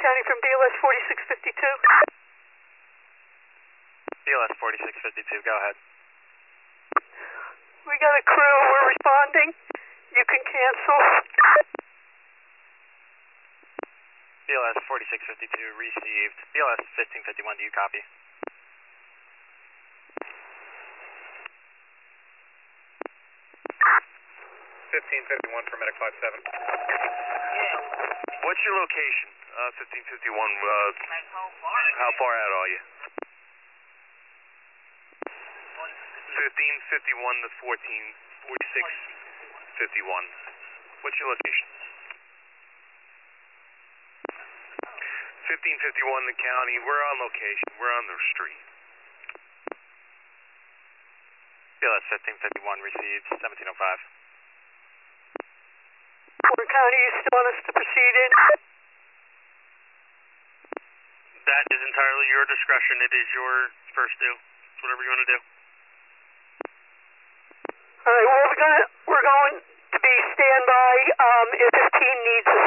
County from BLS 4652. BLS 4652, go ahead. We got a crew, we're responding. You can cancel. BLS 4652 received. BLS 1551, do you copy? for Medic 57. What's your location? 1551, how far out are you? 1551 to 4651. What's your location? 1551 the county. We're on location. We're on the street. BLS 1551 received 1705. Porter County, you still want us to proceed in? That is entirely your discretion. It is your first due. It's whatever you want to do. All right, well, we're going to be standby. If 15 needs us